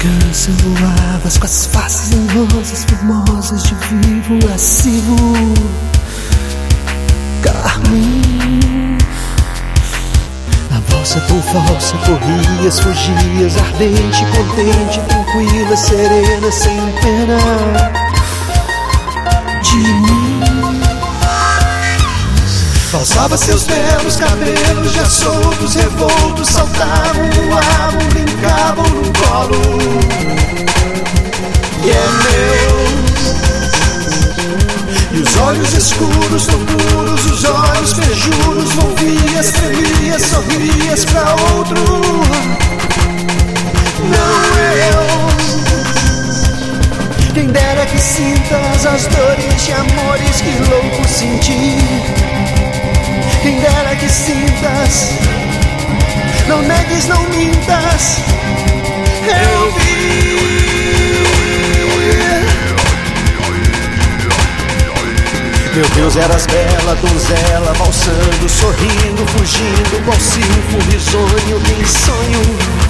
Elegância voavas com as faces em rosas formosas de vivo lascivo carmim. A valsa tão falsa, corrias, fugias, ardente, contente, tranquila, serena, sem pena de mim. Valsava seus belos cabelos já soltos, revoltos, saltavam, voavam, brincavam no colo. E é meu. E os olhos escuros, tão puros, os olhos fejuros, volvias, tremias, sorrias pra outro. Não eu. Quem dera que sintas as dores de amores que louco senti. Quem dera que sintas, não negues, não mintas, eu vi. Meu Deus, eras bela, donzela, valsando, sorrindo, fugindo, qual silfo risonho, quem sonho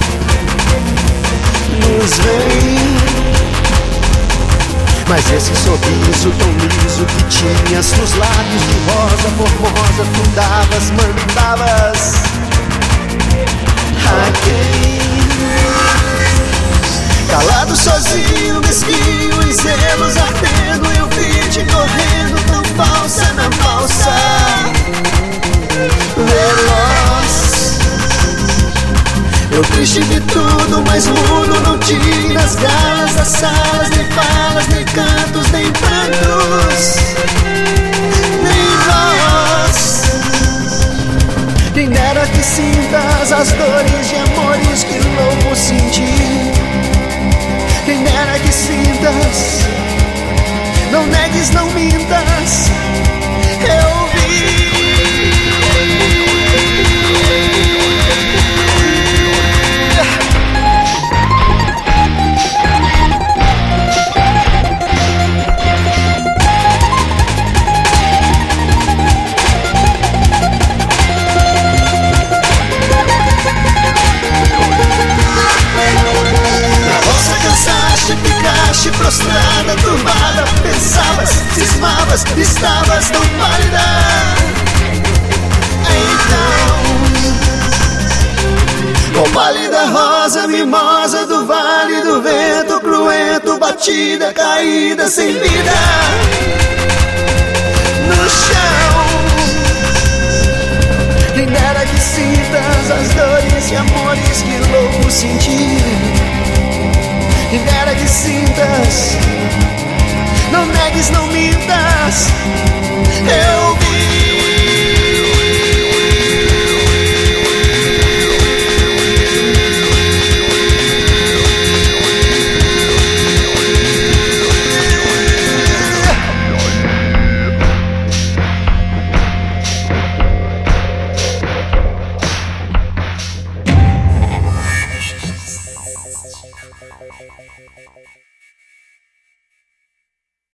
nos vem. Mas esse sorriso tão liso que tinhas nos lábios de rosa formosa, fundavas, mandavas a quem? Calado, sozinho, mesquinho, em zelos ardendo, eu vi-te correndo tão falsa na valsa veloz. Eu triste de tudo, mas mudo não tinha nas galas das salas, nem falas, nem cantos, nem prantos, nem voz. Quem dera que sintas as dores de amores que louco senti. Quem dera que sintas, não negues, não mintas, eu vi. Ficaste prostrada, turbada, pensavas, cismavas, estavas tão pálida. Então, com pálida rosa mimosa do vale do vento cruento, batida, caída, sem vida no chão. Quem dera que sintas as dores e amores que louco senti. Quem dera que sintas, não negues, não mintas,